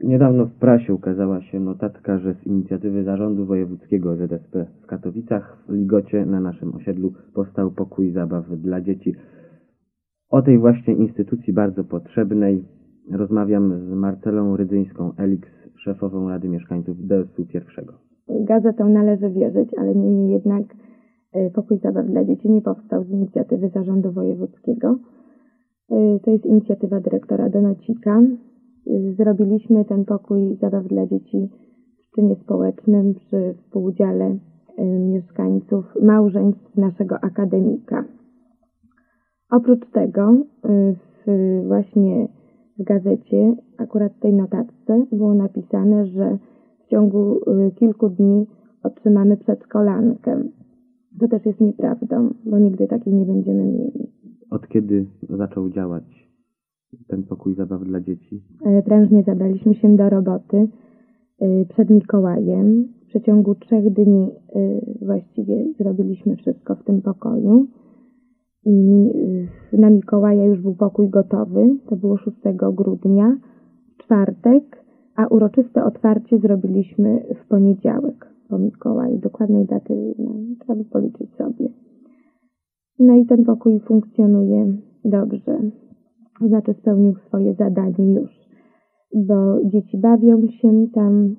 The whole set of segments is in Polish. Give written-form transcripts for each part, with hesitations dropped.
Niedawno w prasie ukazała się notatka, że z inicjatywy Zarządu Wojewódzkiego ZSP w Katowicach w Ligocie na naszym osiedlu powstał pokój zabaw dla dzieci. O tej właśnie instytucji bardzo potrzebnej rozmawiam z Marcelą Rydzyńską-Eliks, szefową Rady Mieszkańców DSU I. Gazetom należy wierzyć, ale niemniej jednak pokój zabaw dla dzieci nie powstał z inicjatywy Zarządu Wojewódzkiego. To jest inicjatywa dyrektora Donocika. Zrobiliśmy ten pokój zabaw dla dzieci w czynie społecznym przy współudziale mieszkańców małżeństw naszego akademika. Oprócz tego właśnie w gazecie, akurat w tej notatce, było napisane, że w ciągu kilku dni otrzymamy przedszkolankę. To też jest nieprawdą, bo nigdy takiej nie będziemy mieli. Od kiedy zaczął działać ten pokój zabaw dla dzieci? Prężnie zabraliśmy się do roboty przed Mikołajem. W przeciągu 3 dni właściwie zrobiliśmy wszystko w tym pokoju. I na Mikołaja już był pokój gotowy. To było 6 grudnia, w czwartek, a uroczyste otwarcie zrobiliśmy w poniedziałek po Mikołaju. Dokładnej daty trzeba by policzyć sobie. No i ten pokój funkcjonuje dobrze. Znaczy spełnił swoje zadanie już, bo dzieci bawią się tam,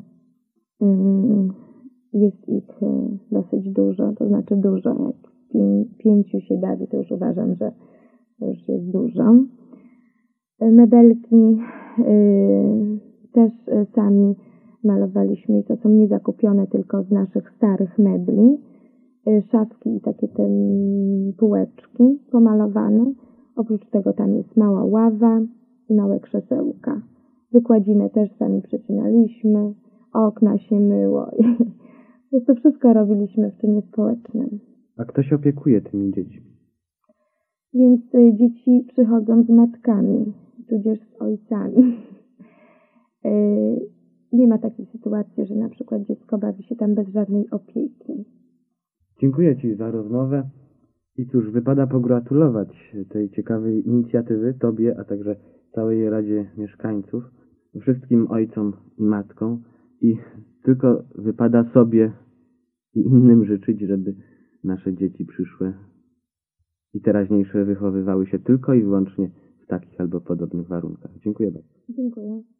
jest ich dosyć dużo, to znaczy dużo, jak 5 się bawi, to już uważam, że to już jest dużo. Mebelki też sami malowaliśmy i to są nie zakupione tylko z naszych starych mebli. Szafki i takie te półeczki pomalowane. Oprócz tego tam jest mała ława i małe krzesełka. Wykładzinę też sami przecinaliśmy, okna się myło. To wszystko robiliśmy w czynie społecznym. A kto się opiekuje tymi dziećmi? Więc dzieci przychodzą z matkami, tudzież z ojcami. Nie ma takiej sytuacji, że na przykład dziecko bawi się tam bez żadnej opieki. Dziękuję Ci za rozmowę. I cóż, wypada pogratulować tej ciekawej inicjatywy Tobie, a także całej Radzie Mieszkańców, wszystkim ojcom i matkom i tylko wypada sobie i innym życzyć, żeby nasze dzieci przyszłe i teraźniejsze wychowywały się tylko i wyłącznie w takich albo podobnych warunkach. Dziękuję bardzo. Dziękuję.